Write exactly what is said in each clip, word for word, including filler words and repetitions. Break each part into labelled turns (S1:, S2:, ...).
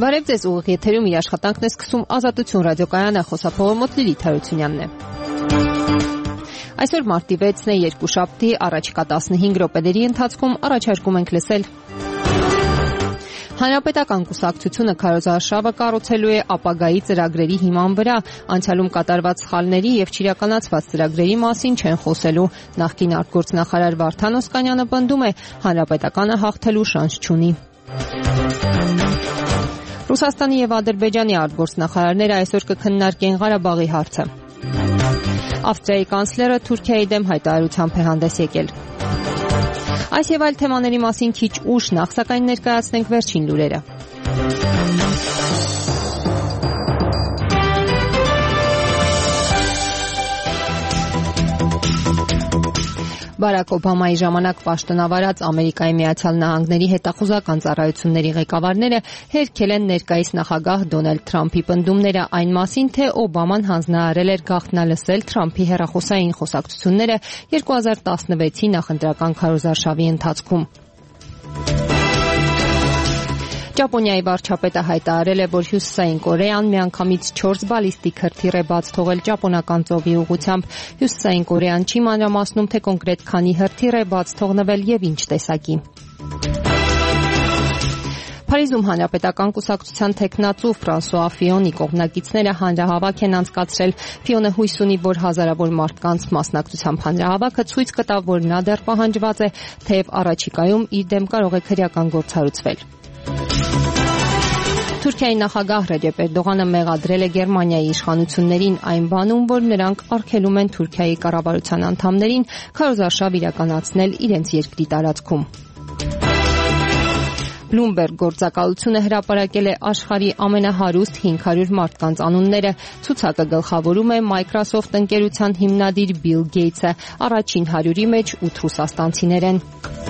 S1: Բարև ձեզ, ուղիղ եթերում իր աշխատանքն է սկսում Ազատություն ռադիոկայանը, խոսափողը մոտ Լիլիթ Հարությունյանն է։ Այսօր մարտի վեցն է, երկուշաբթի, առաջիկա տասնհինգ րոպեների ընթացքում առաջարկում ենք լսել. Հանրապետական կուսակցությունը քարոզարշավը կառուցելու է ապագայի ծրագրերի հիման վրա, անցյալում կատարված սխալների եւ չիրականացված ծրագրերի մասին չեն խոսելու։ Նախկին արտգործնախարար Վարդան Օսկանյանը պնդում է, հանրապետականը հաղթելու շանս չունի։ Ռուսաստանի եւ Ադրբեջանի արտգործնախարարները այսօր կքննարկեն Ղարաբաղի հարցը։ Ավստրիայի կանցլերը Թուրքիայի դեմ հայտարարությամբ է հանդես եկել։ Այս եւ այլ թեմաների մասին քիչ ուշ, նախ սակայն ներկայացնենք վերջին լուրերը։ Բարակ Օբամայի ժամանակ պաշտոնավարած Ամերիկայի Միացյալ Նահանգների հետախուզական ծառայությունների ղեկավարները հերքել են ներկայիս նախագահ Դոնալդ Թրամփի պնդումները այն մասին, թե Օբաման հանձնարարել էր գաղտնալսել Թրամփի հեռախոսային խոսակցությունները երկու հազար տասնվեցի նախընտրական քարոզարշավի ընթացքում։ Ճապոնիայի վարչապետը հայտարարել է, որ Հյուսիսային Կորեան միանգամից չորս բալիստիկ հրթիռ է բաց թողել ճապոնական ծովի ուղղությամբ։ Հյուսիսային Կորեան չի մանրամասնում, թե կոնկրետ քանի հրթիռ է բաց թողնվել եւ ինչ տեսակի։ Փարիզում հանրապետական կուսակցության թեկնածու Ֆրանսուଆ Ֆիոնի կողմնակիցները հանրահավաք են անցկացրել։ Ֆիոնը հույս ունի, որ հազարավոր մարդկանց մասնակցությամբ հանրահավաքը ցույց կտա, որ նա դեռ պահանջված է, թեև առաջիկայում իր դեմ կարող է քրեական գործառույթ։ Թուրքիայի նախագահ Ռեջեփ Էրդողանը մեղադրել է Գերմանիայի իշխանություններին այն բանում, որ նրանք արգելում են Թուրքիայի կառավարության անդամներին քարոզարշավ իրականացնել իրենց երկրի տարածքում։ Bloomberg գործակալությունը հրապարակել է աշխարհի ամենահարուստ հինգ հարյուր մարդկանց անունները։ Ցուցակը գլխավորում է Microsoft ընկերության հիմնադիր Bill Gates-ը, առաջին հարյուրի մեջ ութ ռուսաստանցիներ են։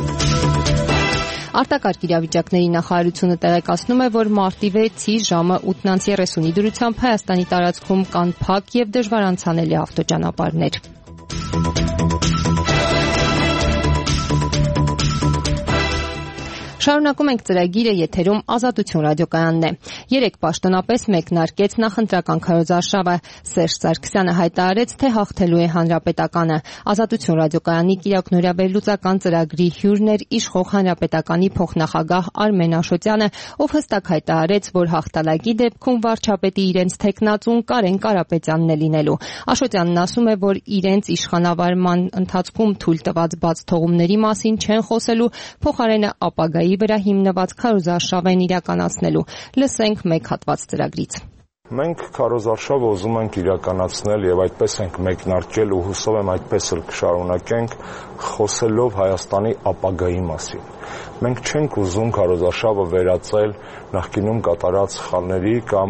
S1: Արտակարգ իրավիճակների նախարարությունը տեղեկացնում է, որ մարտի վեցի ժամը ութ երեսունի դրությամբ Հայաստանի տարածքում կան փակ եւ դժվար անցանելի ավտոճանապարհներ։ Շարունակում ենք ծրագիրը, եթերում Ազատություն ռադիոկայանն է։ Երեք պաշտոնապես մեկնարկեց նախընտրական քարոզարշավը։ Սերժ Սարգսյանը հայտարարեց, թե հաղթելու է հանրապետականը։ Ազատություն ռադիոկայանի կիրակնորաբերլուծական ծրագրի հյուրն էր իշխող հանրապետականի փոխնախագահ Արմեն Աշոտյանը, ով հստակ հայտարարեց, որ հաղթանակի դեպքում վարչապետի իրենց թեկնածուն Կարեն Կարապետյանն է լինելու։ Աշոտյանն ասում է, որ իրենց իշխանավարման ընթացքում թույլ տված բաց թողումների մասին չեն խոսելու, փոխարենը ապագայի վրա հիմնված քարոզարշավ են իրականացնելու։ Լսենք մեկ հատված ծրագրից։
S2: Մենք քարոզարշավը ուզում ենք իրականացնել եւ այդպես ենք մեկնարկել ու հուսով եմ այդպես էլ կշարունակենք խոսելով Հայաստանի ապագայի մասին։ Մենք չենք ուզում քարոզարշավը վերածել նախկինում կատարած սխալների կամ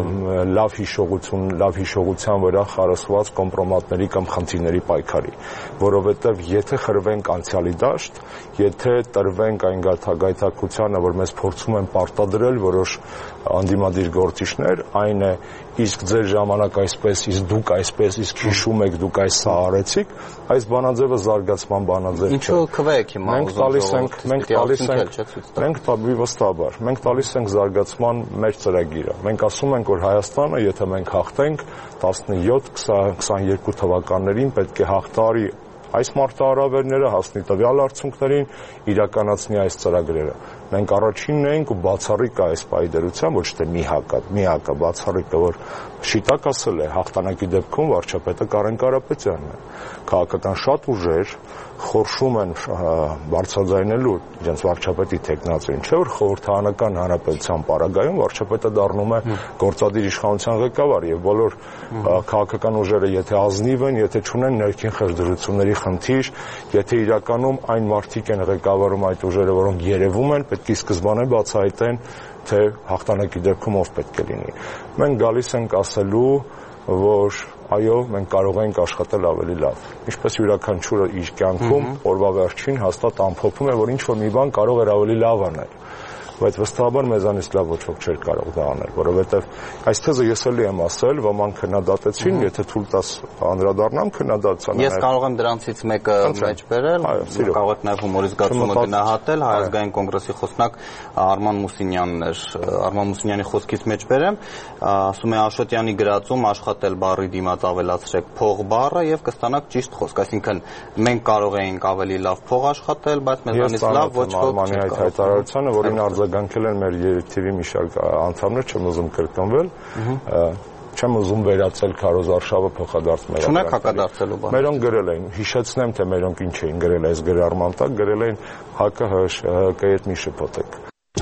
S2: լավ հիշողություն, լավ հիշողության վրա խարսված կոմպրոմատների կամ խնդիրների պայքարի, որովհետև եթե խրվենք անցյալի դաշտ, եթե տրվենք այն գայթակղությանը, որ մեզ փորձում են պարտադրել որոշ անդիմադիր գործիչներ, այն է իսկ ձեր ժամանակ այսպես, իսկ դուք այսպես, իսկ հիշում եք դուք այս սա արեցիք, այս բանաձևը զարգացման բանաձև չէ։
S3: Ինչու քվեք հիմա
S2: մենք տալիս ենք, մենք տալիս ենք, մենք տալիս վստահաբար, մենք տալիս ենք զարգացման մեր ծրագիրը։ Մենք ասում ենք, որ Հայաստանը, եթե մենք հաղթենք տասնյոթ քսաներկու թվականներին պետք է հաղթարի այս մարտահրավերները, հասնի տվյալ արդյունքներին, իրականացնի այս ծրագրերը։ Մենք առաջինն էինք ու բացառիկ է այս պայդերության, ոչ թե միակը, միակը բացառիկը, որ շիտակ ասել է հաղթանակի դեպքում վարչապետը Կարեն Կարապետյանն է։ Քաղաքական շատ ուժեր խորշում են բարձրաձայնելու իրենց վարչապետի թեկնածուին, չէ՞ որ խորհրդարանական հանրապետության պարագայում վարչապետը դառնում է գործադիր իշխանության ղեկավար եւ բոլոր քաղաքական ուժերը եթե ազնիվ են, եթե չունեն ներքին խեղդրությունների խնդիր, եթե իրականում այն մարդիկ են ղեկավարում այդ ուժերը, որոնք երևում են, պետք է սկզբանե բացահայտեն, թե հաղթանակի դեպքում ով պետք է լինի։ Մենք գալիս ենք ասելու, որ այո, մենք կարող ենք աշխատել ավելի լավ։ Ինչպես յուրաքանչյուրը իր կյանքում օրվա վերջին հաստատ ամփոփում է, որ ինչ որ մի բան կարող էր ավելի լավ անել։ բայց վստահաբար մեզանից լավ ոչ ոք չէր կարող դա անել, որովհետև այս թեզը ես էլի եմ ասել, ոմանք քննադատեցին, եթե թույլ տաս անդրադառնամ քննադատության։
S3: Ես կարող եմ դրանցից մեկը մեջ բերել, կարող եք նաև հումորի զգացումը գնահատել, Հայ ազգային կոնգրեսի խոսնակ Արման Մուսինյանն էր, Արման Մուսինյանի խոսքից մեջ բերեմ, ասում է Աշոտյանի գրածում աշխատել բառի դիմաց ավելացրեք փող բառը եւ կստանաք ճիշտ խոսք, այսինքն մենք կարող էինք ավելի լավ փող աշխատել, բայց մեզանից լավ ոչ ոք
S2: չէր կարող։ Հայտարարությանը, որին արձագանքել են մեր երթիվի մի շարք անդամներ, չեմ ուզում կրկնվել, չեմ ուզում վերացել Քարոզ Արշավը փոխադարձ մեր։
S3: Չունեք հակադարձելու բան։
S2: Մերոնք գրել էին, հիշեցնեմ, թե մերոնք ինչ էին գրել այս գրառման տակ, գրել էին ՀԱԿ-ը ՀՀԿ-ի հետ մի շփոթեք։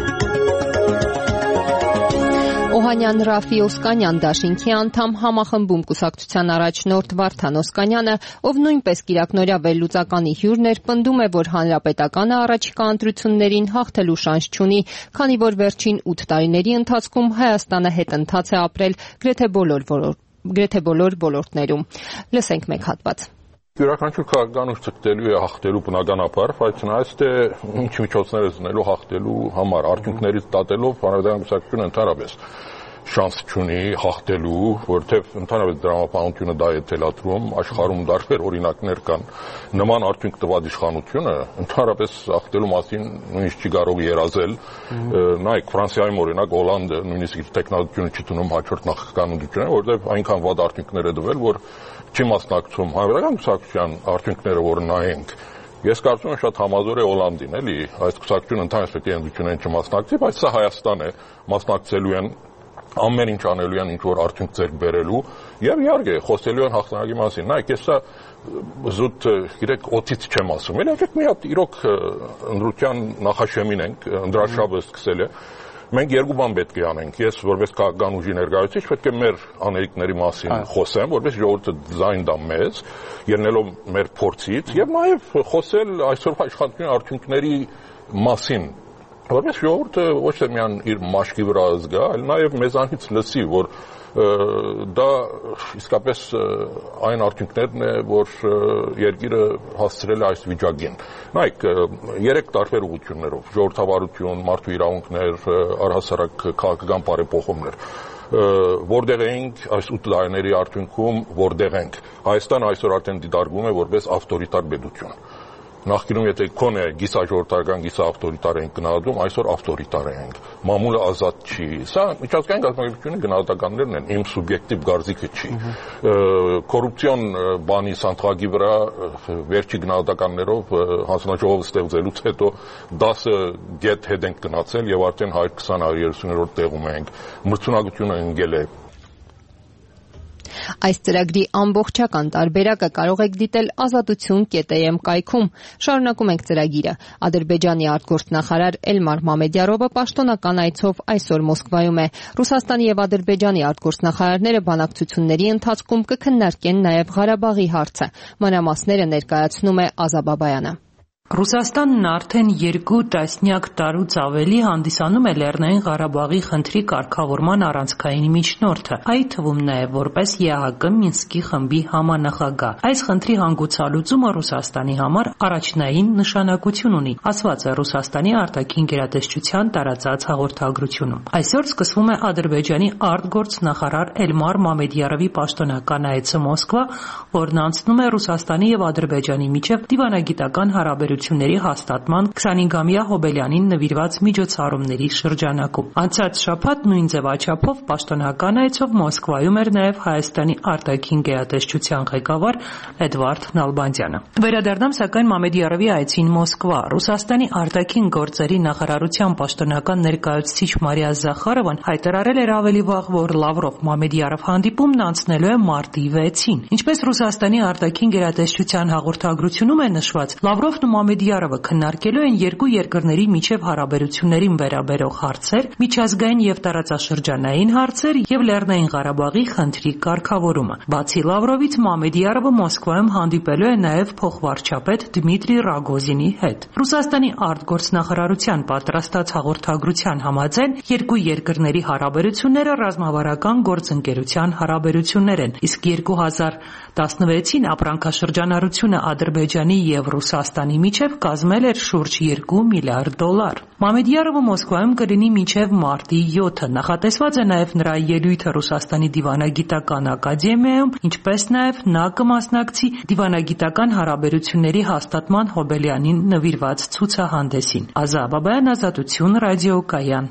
S1: Օհանյան Ռաֆի Օսկանյան դաշինքի անդամ, համախմբում կուսակցության առաջնորդ Վարդան Օսկանյանը, ով նույնպես կիրակնօրյա վերլուծականի հյուրն էր, պնդում է, որ հանրապետականը առաջիկա ընտրություններին հաղթելու շանս չունի, քանի որ վերջին ութ տարիների ընթացքում Հայաստանը հետընթաց է ապրել գրեթե բոլոր գրեթե բոլոր ոլորտներում։ Լսենք մեկ հատված։
S4: Յուրաքանչյուր քաղաքականուց ցկտելու է հաղթելու բնականաբար, բայց նայած թե ինչ միջոցներ է զնելու հաղթելու համար, արդյունքներից դատելով հանրապետական կուսակցությունը ընդհանրապես շանս չունի հաղթելու, որովհետև ընդհանրապես դրամապանությունը դա է թելադրում, աշխարհում դարբեր օրինակներ կան նման արդյունք տված իշխանությունը ընդհանրապես հաղթելու մասին նույնիսկ չի կարող երազել։ Նայեք Ֆրանսիայում օրինակ Հոլանդը նույնիսկ տեխնոլոգիությունը չի տնում հաջորդ նախագահական ընտրությունները, որովհետև այնքան վատ արդյունքներ է տվել, որ չի մասնակցում հանրապետական կուսակցության արդյունքները, որ նայենք։ Ես կարծում եմ շատ համազոր է Հոլանդին, էլի, այս կուսակցությունը ընդհանրապես պետք է ընտրություններին չմասնակցի, բայց սա Հայաստան է, մասնակցելու են ամեն ինչ անելու են, ինչ որ արդյունք ձեռք բերելու եւ իհարկե խոսելու են հաղթանակի մասին։ Նայեք, ես սա զուտ գիտեք օթից չեմ ասում, էլ եկեք մի հատ իրոք ընդրության նախաշեմին ենք, ընդրաշաբը սկսել է։ Մենք երկու բան պետք է անենք։ Ես որպես քաղաքական ուժի ներկայացուցիչ պետք է մեր անելիքների մասին խոսեմ, որպես ժողովուրդը ձայն տա մեզ, ելնելով մեր փորձից եւ նաեւ խոսել այսօրվա իշխանության արդյունքների մասին, որպես ժողովուրդը ոչ թե միայն իր մաշկի վրա զգա, այլ նաեւ մեզանից լսի, որ դա իսկապես այն արդյունքներն է, որ երկիրը հասցրել է այս վիճակին։ Նայեք, երեք տարբեր ուղղություններով՝ ժողովրդավարություն, մարդու իրավունքներ, առհասարակ քաղաքական բարեփոխումներ, որտեղ էինք այս ութ տարիների արդյունքում, որտեղ ենք։ Հայաստանը այսօր արդեն դիտարկվում է որպես ավտորիտար պետություն։ Նախկինում եթե քոնե գիսաժողովրդական, գիսաավտորիտար ենք գնահատում, այսօր ավտորիտար ենք։ Մամուլը ազատ չի։ Սա միջազգային կազմակերպությունների գնահատականներն են, իմ սուբյեկտիվ կարծիքը չի։ Կոռուպցիոն բանի սանդղակի վրա վերջի գնահատականներով հանձնաժողովը ստեղծելուց հետո դասը գետ հետ ենք գնացել եւ արդեն հարյուր քսան հարյուր երեսուներորդ տեղում ենք։ Մրցունակությունը ընկել է։
S1: Այս ծրագրի ամբողջական տարբերակը կարող եք դիտել ազատություն կետ է էմ կայքում։ Շարունակում ենք ծրագիրը։ Ադրբեջանի արտգործնախարար Էլմար Մամեդյարովը պաշտոնական այցով այսօր Մոսկվայում է։ Ռուսաստանի եւ Ադրբեջանի արտգործնախարարները բանակցությունների ընթացքում կքննարկեն նաեւ Ղարաբաղի հարցը։ Մանրամասները ներկայացնում է Ազա Բաբայանը։
S5: Ռուսաստանն արդեն երկու տասնյակ տարուց ավելի հանդիսանում է Լեռնային Ղարաբաղի խնդրի կարգավորման առանցքային միջնորդը, այդ թվում նաև որպես ԵԱՀԿ Մինսկի խմբի համանախագահ։ Այս խնդրի հանգուցալուծումը Ռուսաստանի համար առաջնային նշանակություն ունի, ասված է Ռուսաստանի արտաքին գերատեսչության տարածած հաղորդագրությունում։ Այսօր սկսվում է Ադրբեջանի արտգործնախարար Էլմար Մամեդյարովի պաշտոնական այցը Մոսկվա, որն անցնում է Ռուսաստանի եւ Ադրբեջանի միջև դիվանագիտական հարաբերությունների հաստատման քսանհինգամյա հոբելյանին նվիրված միջոցառումների շրջանակում։ Անցած շաբաթ նույն ձևաչափով պաշտոնական այցով Մոսկվայում էր նաև Հայաստանի արտաքին գերատեսչության ղեկավար Էդվարդ Նալբանդյանը։ Վերադառնամ սակայն Մամեդյարովի այցին Մոսկվա։ Ռուսաստանի արտաքին գործերի նախարարության պաշտոնական ներկայացուցիչ Մարիա Զախարովան հայտարարել էր ավելի վաղ, որ Լավրով-Մամեդյարով հանդիպումն անցնելու է մարտի վեցին։ Ինչպես Ռուսաստանի արտաքին գերատեսչության հաղորդագրությունում է նշված, Լավրովն ու Մամեդյարովը քննարկելու են երկու երկրների միջև հարաբերություններին վերաբերող հարցեր, միջազգային եւ տարածաշրջանային հարցեր եւ Լեռնային Ղարաբաղի խնդրի կարգավորումը։ Բացի Լավրովից, Մամեդյարովը Մոսկվայում հանդիպելու է նաեւ փոխվարչապետ Դմիտրի Ռագոզինի հետ։ Ռուսաստանի արտգործնախարարության պատրաստած հաղորդագրության համաձայն երկու երկրների հարաբերությունները ռազմավարական գործընկերության հարաբերություններ են, իսկ երկու հազար տասնվեցին ապրանքաշրջանառությունը Ադրբեջանի եւ Ռուսաստանի միջև միջև կազմել էր շուրջ երկու միլիարդ դոլար։ Մամեդյարովը Մոսկվայում կլինի մինչև մարտի յոթը։ Նախատեսված է նաև նրա ելույթը Ռուսաստանի դիվանագիտական ակադեմիայում, ինչպես նաև նա կմասնակցի դիվանագիտական հարաբերությունների հաստատման հոբելյանին նվիրված ցուցահանդեսին։ Ազա Բաբայան, Ազատություն, ռադիոկայան։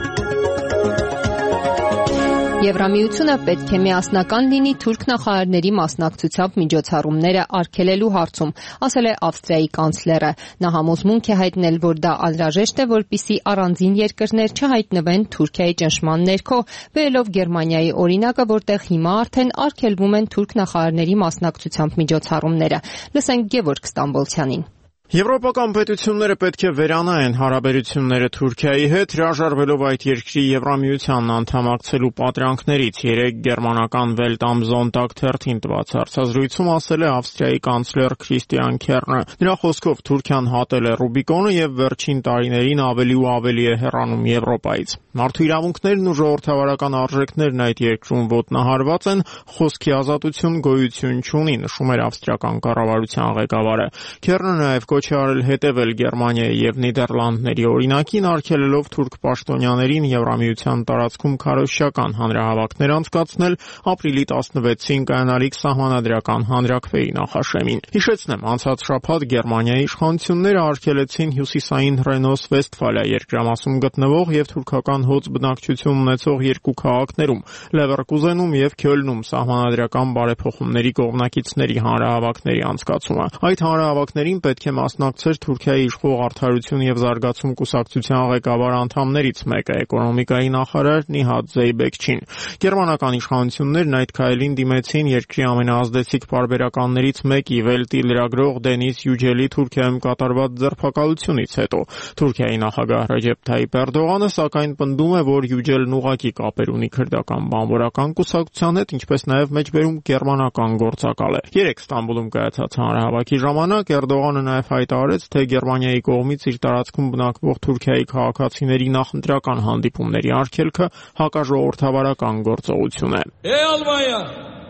S1: Եվրամիությունը պետք է միասնական լինի թուրք նախարարների մասնակցությամբ միջոցառումները արգելելու հարցում, ասել է Ավստրիայի կանցլերը։ Նա համոզմունք է հայտնել, որ դա անհրաժեշտ է, որպեսզի առանձին երկրներ չհայտնվեն Թուրքիայի ճնշման ներքո, բերելով Գերմանիայի օրինակը, որտեղ հիմա արդեն արգելվում են թուրք նախարարների մասնակցությամբ միջոցառումները։ Լսենք Գևորգ Ստամբոլցյանին։
S6: Եվրոպական պետությունները պետք է վերանայեն հարաբերությունները Թուրքիայի հետ, հրաժարվելով այդ երկրի Եվրամիությանն անդամակցելու պատրանքներից։ Երեկ գերմանական Welt am Sonntag թերթին տված հարցազրույցում ասել է Ավստրիայի կանցլեր Քրիստիան Քեռնը։ Նրա խոսքով Թուրքիան հատել է Ռուբիկոնը եւ վերջին տարիներին ավելի ու ավելի է հեռանում Եվրոպայից։ Մարդու իրավունքներն ու ժողովրդավարական արժեքներն այդ երկրում ոտնահարված են, խոսքի ազատություն գոյություն չունի, նշում էր ավստրիական կառավարության ղեկավարը։ Քեռնը նաեւ կոչ է արել հետևել Գերմանիայի եւ Նիդերլանդների օրինակին, արգելելով թուրք պաշտոնյաներին Եվրամիության տարածքում քարոզչական հանրահավաքներ անցկացնել ապրիլի տասնվեցին կայանալիք սահմանադրական հանրաքվեի նախաշեմին։ Հիշեցնեմ, անցած շաբաթ Գերմանիայի իշխանությունները արգելեցին հյուսիսային Ռենոս-Վեստֆալիա երկրամասում գտնվող եւ թուրքական հոծ բնակչություն ունեցող երկու քաղաքներում՝ Լևերկուզենում եւ Քյոլնում սահմանադրական բարեփոխումների կողմնակիցների հանրահավաքների անցկացումը։ Այդ հանրահավաքներին պետք է մասնակցեր Թուրքիայի իշխող արդարություն եւ զարգացում կուսակցության ղեկավար անդամներից մեկը, էկոնոմիկայի նախարար Նիհադ Զեյբեքչին։ Գերմանական իշխանություններն այդ քայլին դիմեցին երկրի ամենաազդեցիկ պարբերականներից մեկի Վելտի լրագրող Դենիս Յուջելի Թուրքիայում կատարված ձերբակալությունից հետո։ Թուրքիայի նախագահ Ռեջեփ Թայիփ Էրդողանը սակայն պնդում է, որ Յուջելն ուղղակի կապեր ունի քրդական բանվորական կուսակցության հետ, ինչպես նաեւ մեջբերում գերմանական գործակալ է։ Երեք Ստամբուլում կայացած հանրահավաքի ժամանակ Էրդողանը նաեւ հայտարարեց, թե Գերմանիայի կողմից իր տարածքում բնակվող Թուրքիայի քաղաքացիների նախընտրական հանդիպումների արգելքը հակաժողովրդավարական գործողություն է։
S7: Ey Almanya,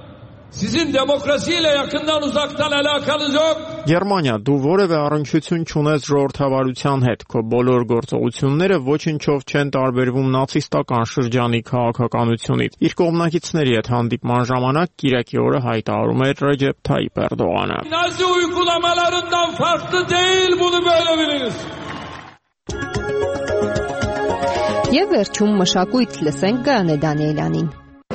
S7: sizin demokrasiyle yakından uzaktan alakanız yok.
S6: Գերմանիա, դու որևէ առնչություն չունես ժողովրդավարության հետ, քո բոլոր գործողությունները ոչնչով չեն տարբերվում նացիստական շրջանի քաղաքականությունից։ Իր կողմնակիցների հետ հանդիպման ժամանակ Կիրակի օրը հայտարարում էր Ռեջեփ Թայիփ Էրդողանը։
S7: Nazi uygulamalarından farklı değil, bunu böyle biliniz.
S1: Եվ վերջում մշակույթ լսենք Գայանե Դանիելյանին։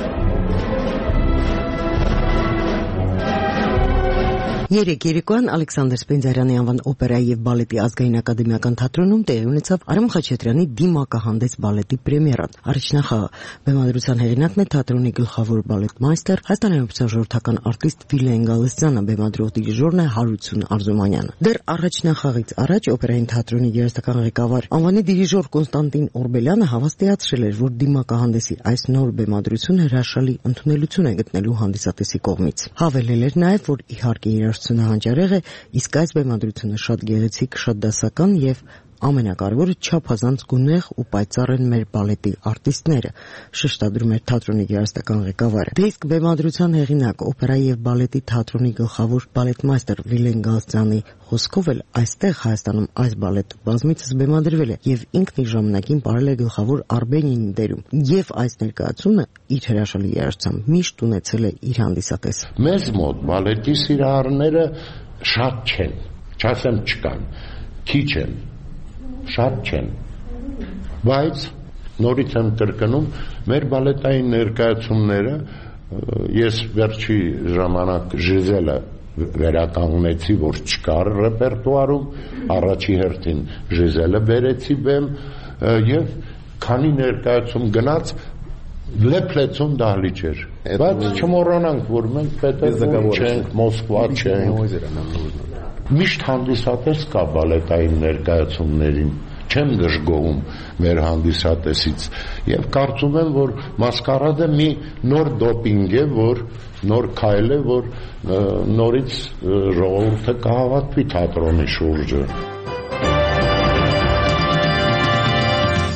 S8: Երեկ երեկոյան Ալեքսանդր Սպենդիարյանի անվան օպերայի եւ բալետի ազգային ակադեմիական թատրոնում տեղի ունեցավ Արամ Խաչատրյանի Դիմակահանդես բալետի պրեմիերան։ Առաջնախաղը բեմադրության հեղինակն է թատրոնի գլխավոր բալետմայստեր, հայաստանյան ժողովրդական արտիստ Վիլեն Գալստյանը, բեմադրող դիրիժորն է Հարություն Արզումանյանը։ Դեռ առաջնախաղից առաջ օպերային թատրոնի երաժշտական ղեկավար անվանի դիրիժոր Կոնստանտին Օրբելյանը հավաստիացրել էր, որ Դիմակահանդեսի այս նոր բեմադրությունը հրաշալի ընդունելություն է գտնելու հանդիսատեսի կողմից։ Հավելել էր նաեւ, որ իհարկե երաժշտությունը հանճարեղ է, իսկ այս բեմադրությունը շատ գեղեցիկ, շատ դասական եւ ամենակարևորը չափազանց գունեղ ու պայծառ են մեր բալետի արտիստները, շեշտադրում էր թատրոնի երաժշտական ղեկավարը։ Իսկ բեմադրության հեղինակ, օպերայի եւ բալետի թատրոնի գլխավոր բալետմայստեր Վիլեն Գալստյանի խոսքով էլ այստեղ Հայաստանում այս բալետը բազմիցս բեմադրվել է եւ ինքն իր ժամանակին parել է գլխավոր Արբենինի դերում։ Եվ այս ներկայացումը իր հրաշալի երաժշտությամբ միշտ ունեցել է իր հանդիսատեսը։
S9: Մեզ մոտ բալետի սիրահարները շատ չեն, չասեմ չկան, քիչ են, շատ չեն, բայց նորից եմ կրկնում, մեր բալետային ներկայացումները, ես վերջի ժամանակ Ժիզելը վերականգնեցի, որ չկար ռեպերտուարում, առաջի հերթին Ժիզելը բերեցի բեմ եւ քանի ներկայացում գնաց լեփլեցուն դահլիճ էր, բայց չմոռանանք, որ մենք Պետերբուրգ չենք, Մոսկվա չենք, միշտ հանդիսատես կա բալետային ներկայացումներին, չեմ դժգոհում մեր հանդիսատեսից եւ կարծում եմ, որ մասկարադը մի նոր դոպինգ է, որ նոր քայլ է, որ նորից ժողովուրդը կհավատվի թատրոնի շուրջը։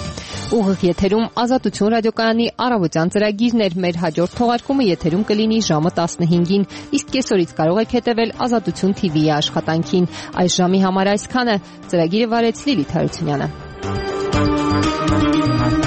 S1: Ուղիղ եթերում Ազատություն ռադիոկայանի առավոտյան ծրագիրն էր, մեր հաջորդ թողարկումը եթերում կլինի ժամը տասնհինգին, իսկ կեսօրից կարող եք հետևել Ազատություն թի վիի աշխատանքին։ Այս ժամի համար այսքանը։ Ծրագիրը վարեց Լիլիթ Հարությունյանը։